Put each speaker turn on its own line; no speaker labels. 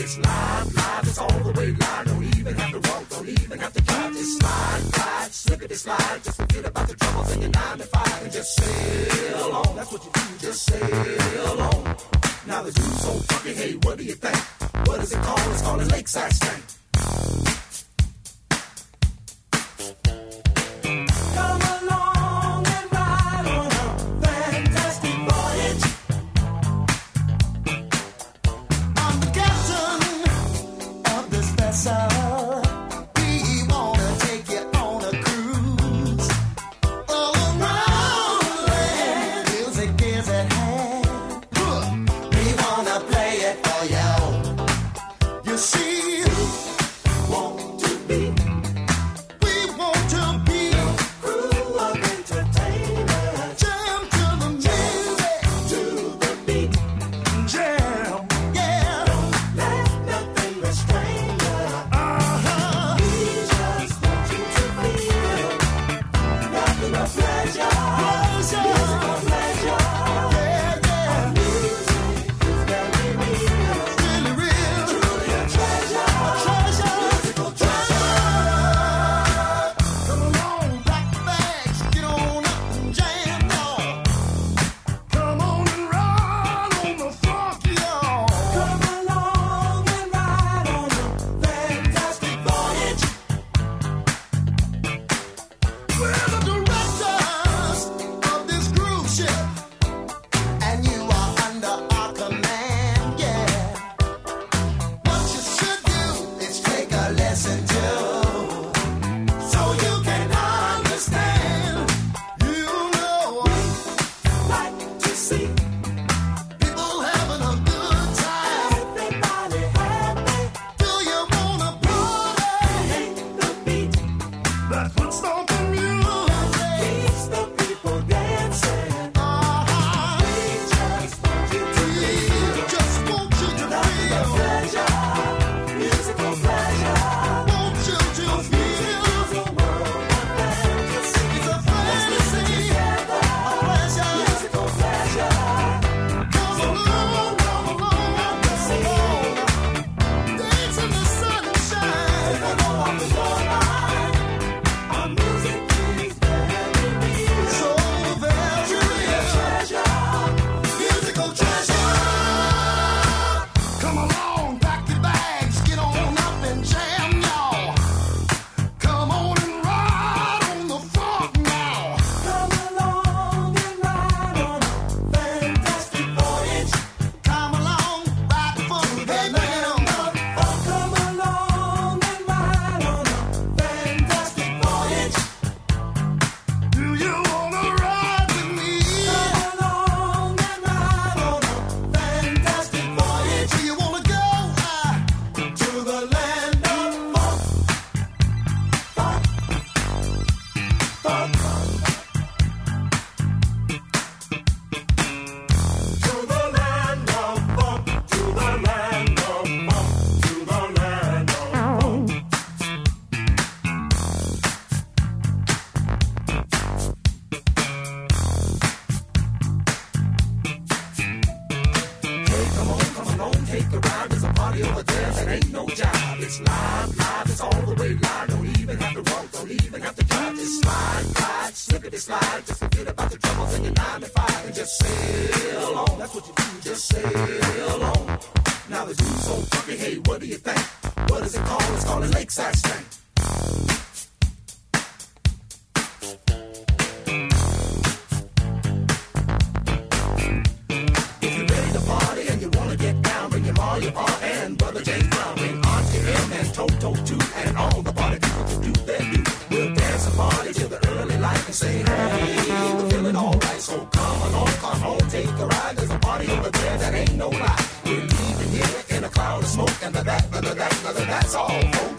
It's live, live, it's all the way live. Don't even have to walk, don't even have to drive. Just slide, glide, slippity slide. Just forget about the troubles in your 9 to 5 and just sail on. That's what you do, just sail on. Now the dude's so funky, hey, what do you think? What is it called? It's called a lakeside stank. Come along and ride on a fantastic voyage. I'm the captain of this vessel. We wanna take you on a cruise all around the land. Music is at hand. We wanna play it for you. You see, want to be. We want to be a crew of entertainers. Jam to the music, to the beat. Jam, yeah. Don't let nothing restrain you. We just want you to feel nothing but pleasure. Musical pleasure. Yeah, yeah. Our music is very real. Really real. Truly a treasure. Musical treasure. Come along, pack the bags, get on up and jam, y'all. Come on and ride on the funk, y'all. Come along and ride on a fantastic voyage. We're the directors of this cruise ship, and you are under our command, yeah. What you should do is take a lesson too, so you can understand. You know we like to see people having a good time. Everybody happy. Do you wanna party? Hate the beat. That's what stomping music keeps the people dancing. We just want you to feel. Just want you to feel pleasure, musical pleasure. Want you to feel the world of fantasy. It's a fantasy, a pleasure, musical pleasure. Come along, dance in the sunshine. Take a go off the line. Our music is very real. So very real. Treasure, musical treasure. Come along, pack your bags, get on up and jam, y'all. Come on and ride on the funk now. Come along and ride on a fantastic voyage. Come along, ride the funk, hey, man, on the funk. Come along and ride on a fantastic voyage. Do you wanna ride with me? Come along and ride on a fantastic voyage. Do you wanna go to the land of funk? Funk, funk, to the land of funk, to the land of funk, to the land of funk. Hey, come on, take a ride. There's a party over there that ain't no job. It's live, live, it's all the way live. Don't even have to walk, don't even have to drive. Just slide, glide, slippity slide. Just forget about the troubles in your 9 to 5 and just sail on. That's what you do, just sail on. Now the dude's so funky, hey, what do you think? What is it called? It's called a lakeside stank. If you're ready to party and you wanna get down, bring your Ma, your Pa, and Brother James Brown. Bring Auntie M and Toto too, and all the party people to do their do. We'll dance and party till the early light and say, hey, we're feeling alright. So come on, take a ride. There's a party over there that ain't no lie. We're leaving here in a cloud of smoke, and that's all, folks.